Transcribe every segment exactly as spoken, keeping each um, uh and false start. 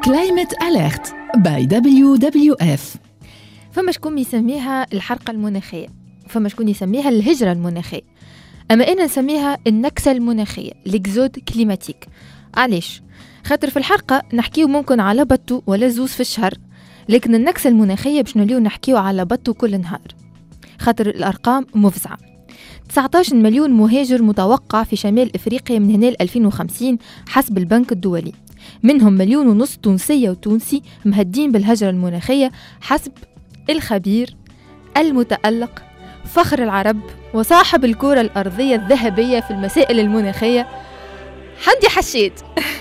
Climate Alert by دبليو دبليو إف. فما شكون يسميها الحرقة المناخية، فما شكون يسميها الهجرة المناخية، أما أنا نسميها النكسة المناخية، ليكزود كليماتيك. علاش؟ خاطر في الحرقة نحكيو ممكن على بطو ولا زوز في الشهر، لكن النكسة المناخية باش نوليو نحكيو على بطو كل نهار، خاطر الأرقام مفزعة. تسعة عشر مليون مهاجر متوقع في شمال إفريقيا من هنا ل ألفين وخمسين حسب البنك الدولي، منهم مليون ونص تونسية وتونسي مهدين بالهجرة المناخية حسب الخبير المتألق فخر العرب وصاحب الكرة الأرضية الذهبية في المسائل المناخية حمدي حشيد.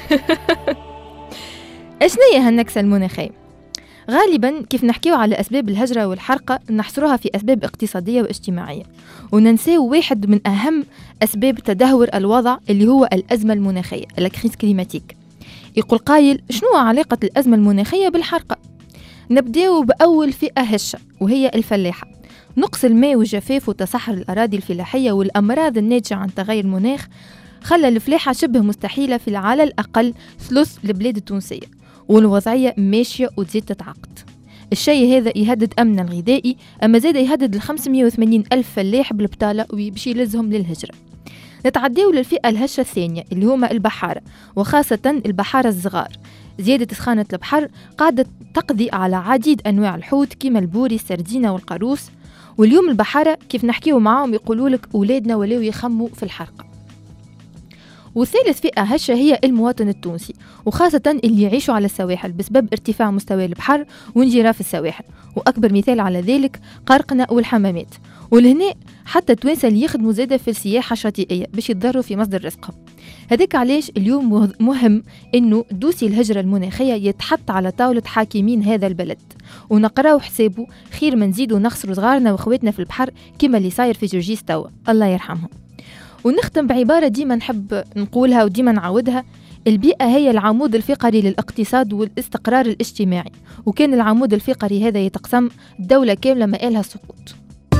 اشنية هالنكسة المناخية؟ غالبا كيف نحكيو على أسباب الهجرة والحرقة نحصرها في أسباب اقتصادية واجتماعية، وننساو واحد من أهم أسباب تدهور الوضع اللي هو الأزمة المناخية، الكريز كليماتيك. يقول قايل شنو علاقة الأزمة المناخية بالحرقة؟ نبداو بأول فئة هشة وهي الفلاحة. نقص الماء والجفاف وتصحر الأراضي الفلاحية والأمراض الناتجة عن تغير المناخ خلى الفلاحة شبه مستحيلة في على الأقل ثلث البلاد التونسية، والوضعية ماشية وتزيد تتعقد. الشيء هذا يهدد أمن الغذائي، أما زاد يهدد الخمسمائة وثمانين ألف فلاح بالبطالة وباش يلزهم للهجرة. نتعداو للفئة الهشة الثانية اللي هما البحارة، وخاصة البحارة الصغار. زيادة سخانة البحر قاعدة تقضي على عديد أنواع الحوت كما البوري السردينة والقاروس، واليوم البحارة كيف نحكيو معاهم يقولوا لك أولادنا ولاو يخموا في الحرقة. وثالث فئة هشة هي المواطن التونسي، وخاصة اللي يعيشوا على السواحل بسبب ارتفاع مستوى البحر وانجراف السواحل، وأكبر مثال على ذلك قرقنة والحمامات. ولهنا حتى التوانسة اللي يخدموا زادة في السياحة الشاطئية باش يتضروا في مصدر رزقهم. هذاك علاش اليوم مهم إنه دوسي الهجرة المناخية يتحط على طاولة حاكمين هذا البلد، ونقراو حسابه خير ما نزيدوا نخسروا صغارنا وخواتنا في البحر كما اللي صاير في جورجيس توا، الله يرحمهم. ونختم بعبارة ديما نحب نقولها وديما نعودها: البيئة هي العمود الفقري للاقتصاد والاستقرار الاجتماعي، وكان العمود الفقري هذا يتقسم الدولة كاملة ما إلها سقوط.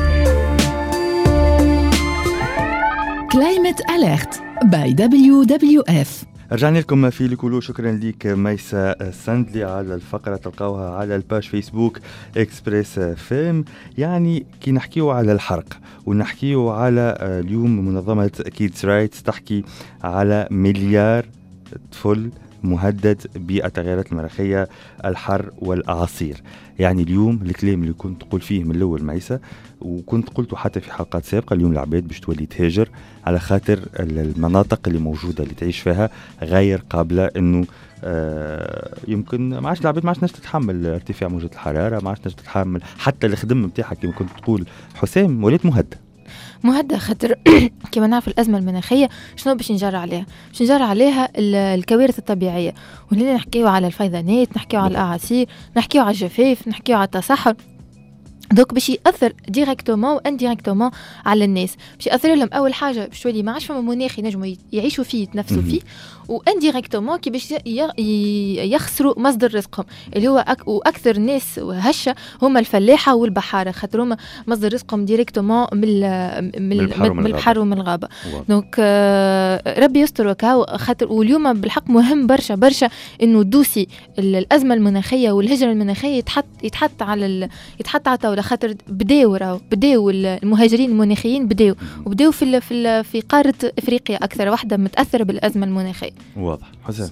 Climate Alert by دبليو دبليو إف. رجعنا لكم في لكولو. شكرا لك ميسا سندلي على الفقرة، تلقاوها على الباج فيسبوك إكسبريس فيلم. يعني كي نحكيو على الحرق ونحكيو على اليوم منظمة كيدز رايتس تحكي على مليار طفل مهدد بالتغيرات المناخية، الحر والأعاصير. يعني اليوم الكلام اللي كنت تقول فيه من الأول ميسا وكنت قلته حتى في حلقات سابقة، اليوم العباد باش تولي تهاجر على خاطر المناطق اللي موجودة اللي تعيش فيها غير قابلة انه آه يمكن ما عادش العباد ما عادش تتحمل ارتفاع موجة الحرارة، ما عادش تتحمل حتى الخدم نتاعها كما كنت تقول حسام، ولات مهدة مهدة خاطر كما نعرف الأزمة المناخية شنو باش نجرى عليها؟ باش نجرى عليها الكوارث الطبيعية، ولينا نحكيو على الفيضانات، نحكيو على الأعاصير، نحكيو على الجفاف، نحكيو على التصحر. دوك باش يأثر ديريكتومون وانديريكتومون على الناس، باش يأثر لهم أول حاجة باش تولي ما عادش فما مناخ ينجموا يعيشوا فيه يتنفسوا فيه، وانديريكتومون كي باش يخسروا مصدر رزقهم اللي هو أك وأكثر الناس هشة هم الفلاحة والبحارة، خاطر هما مصدر رزقهم ديريكتومون من من من البحر ومن الغابة. دونك آه ربي يستر وكاو خاطر. واليوم بالحق مهم برشا برشا إنه دوسي الأزمة المناخية والهجرة المناخية يتحط يتحط على يتحط على خاطر بداو راهو بداو المهاجرين المناخيين بداو وبداو في في في قارة افريقيا اكثر واحدة متاثرة بالازمة المناخية. واضح حسن.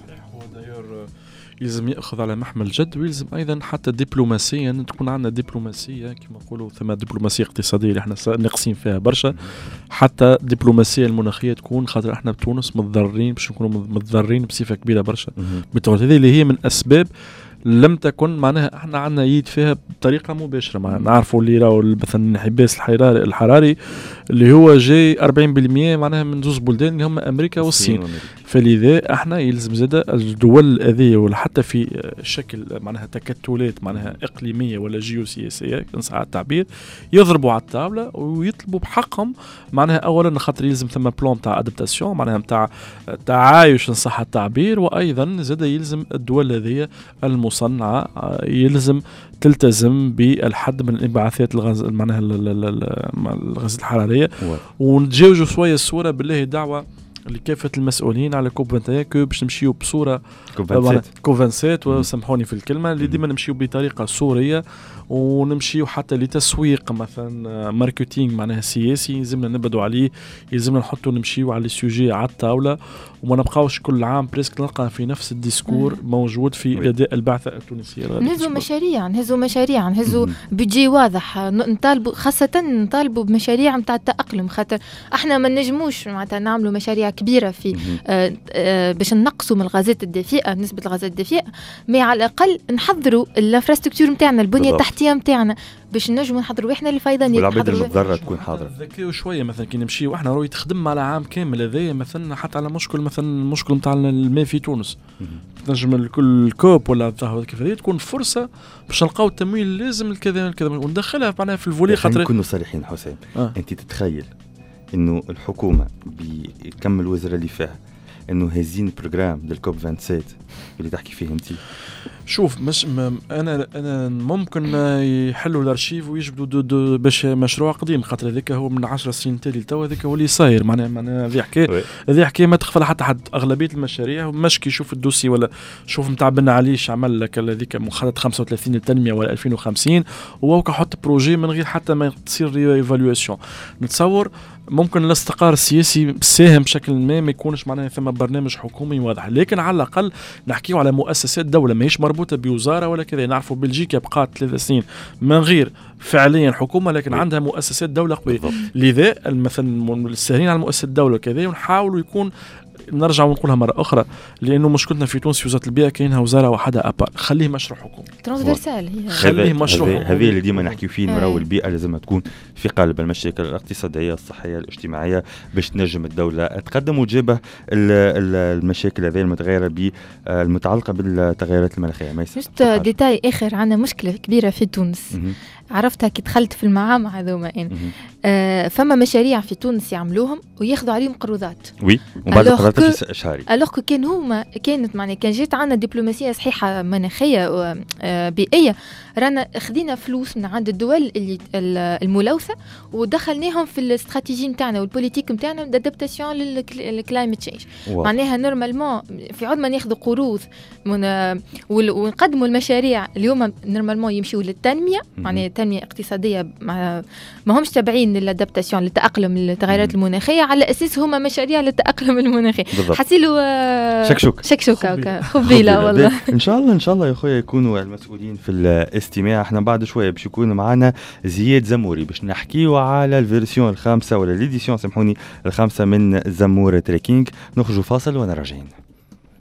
يلزم يأخذ على محمل جد، ويلزم أيضا حتى دبلوماسيا تكون عندنا دبلوماسية كما نقولوا، ثم دبلوماسية اقتصادية اللي احنا ناقصين فيها برشا، حتى دبلوماسية المناخية تكون، خاطر احنا بتونس متضررين باش نكونوا متضررين بصفة كبيرة برشا بالتغيرات هذه اللي هي من أسباب لم تكن معناها احنا عندنا يد فيها بطريقه مباشره. معناها نعرفوا اللي راهو مثلا الانحباس الحراري الحراري اللي هو جاي أربعين بالمئة معناها من زوج بلدان اللي هم امريكا والصين، فلذا احنا يلزم زاده الدول هذه ولا حتى في شكل معناها تكتلات معناها اقليميه ولا جيوسياسيه ان صح التعبير يضربوا على الطاوله ويطلبوا بحقهم. معناها اولا خاطر يلزم ثم بلان تاع ادابتاسيون معناها نتاع تعايش ان صح التعبير، وايضا زاده يلزم الدول هذه المصنعه يلزم تلتزم بالحد من انبعاثات الغاز معناها الغازات الحراريه. ونتجاوزوا شويه الصوره بالله دعوه لكافه المسؤولين على كوب واحد وعشرين كو باش نمشيو بصوره كوب سبعة وعشرين كوب سبعة وعشرين وسامحوني في الكلمه اللي ديما نمشيو بطريقه سوريه ونمشيو حتى لتسويق مثلا ماركتينغ معناها سياسي لازمنا نبدو عليه لازمنا نحطوا نمشيو على السوجي على الطاوله وما نبقاوش كل عام بريسك نلقى في نفس الديسكور موجود في اداء البعثه التونسيه. نهزوا مشاريع نهزوا مشاريع نهزوا بيجي واضح نطالبوا خاصه نطالبوا بمشاريع نتاع التاقلم خاطر احنا ما نجموش معناتها نعملوا مشاريع كبيره في آه آه باش نقصوا من الغازات الدافئه نسبه الغازات الدافئه مي على الاقل نحضروا الانفراستراكشر نتاعنا البنيه التحتيه نتاعنا باش نجموا نحضروا احنا الفيضانات والعباد المضطره تكون حاضره. ذكيوا شويه مثلا كي نمشيو احنا روي تخدم على عام كامل هذايا مثلا حتى على مشكل مثلا المشكل نتاع الماء في تونس تنجم الكل كوب ولا كيف هذه تكون فرصه باش نلقاو التمويل لازم الكذا الكذا وندخلها معناها في الفولي خاطر نكونوا صريحين حسام. آه. انت تتخيل انه الحكومه بكم الوزراء اللي فيها انه هزين بروجرام للكوب سبعة وعشرين اللي تحكي فيه انت؟ شوف مش م... انا انا ممكن يحلوا الارشيف ويجبدوا دو دو باش مشروع قديم خاطر هذاك هو من عشر سنين تالي لتوا هذاك هو اللي صاير معناها معناها هذه حكايه هذه حكايه ما تخفى حتى حد. اغلبيه المشاريع مشكي شوف الدوسي ولا شوف نتاع بن عليش عمل لك هذيك مخطط خمسة وثلاثين للتنميه ولا ألفين وخمسين وهو حط بروجي من غير حتى ما تصير ايفالواسيون. نتصور ممكن الاستقرار السياسي ساهم بشكل ما ما يكونش معناها ثم برنامج حكومي واضح لكن على الاقل نحكيو على مؤسسات دوله ماهيش مربوطه بوزاره ولا كذا. نعرفوا بلجيكا بقات ثلاث سنين من غير فعليا حكومه لكن وي. عندها مؤسسات دوله قويه لذا مثلا السهلين على مؤسسات الدوله كذا ونحاولوا يكون نرجع ونقولها مرة أخرى لأنه مشكلتنا في تونس في وزارة البيئة كاينها وزارة واحدة أبار خليه مشروع حكومي ترانسفيرسال هي خليه مشروع هذه اللي ديما نحكي فيه نراو البيئة لازم تكون في قالب المشاكل الاقتصادية الصحية الاجتماعية باش تنجم الدولة تقدم وتجابه المشاكل هذه المتغيرة بالمتعلقة بالتغيرات المناخية. ما جست ديتاي آخر عنا مشكلة كبيرة في تونس عرفتها كي دخلت في المعامع هذوما يعني آه فما مشاريع في تونس يعملوهم وياخذوا عليهم قروضات وي وبعد القروضات الشهري الوغ كان هما كانت معناها كان جات عندنا دبلوماسيه صحيحه مناخيه وبيئيه رانا خدينا فلوس من عند الدول اللي الملوثه ودخلناهم في الاستراتيجي نتاعنا والبوليتيك نتاعنا دادابتاسيون للكلايمت تشينج. معناها نورمالمون في عود ما ناخذوا قروض ونقدموا المشاريع اليوم نورمالمون يمشيوا للتنميه معناها تنميه اقتصاديه ما همش تابعين للادابتاسيون للتاقلم للتغيرات المناخيه على اساس هما مشاريع للتاقلم المناخي. حسيلو شكشوك شكشوكه خبيله والله. ان شاء الله ان شاء الله يا خويا يكونوا المسؤولين في الاستماع. احنا بعد شويه باش يكون معنا زياد زموري باش نحكيوا على الفيرسيون الخامسه ولا ليديسيون سامحوني الخامسه من زمور تريكينج. نخرجوا فاصل وانا راجعين.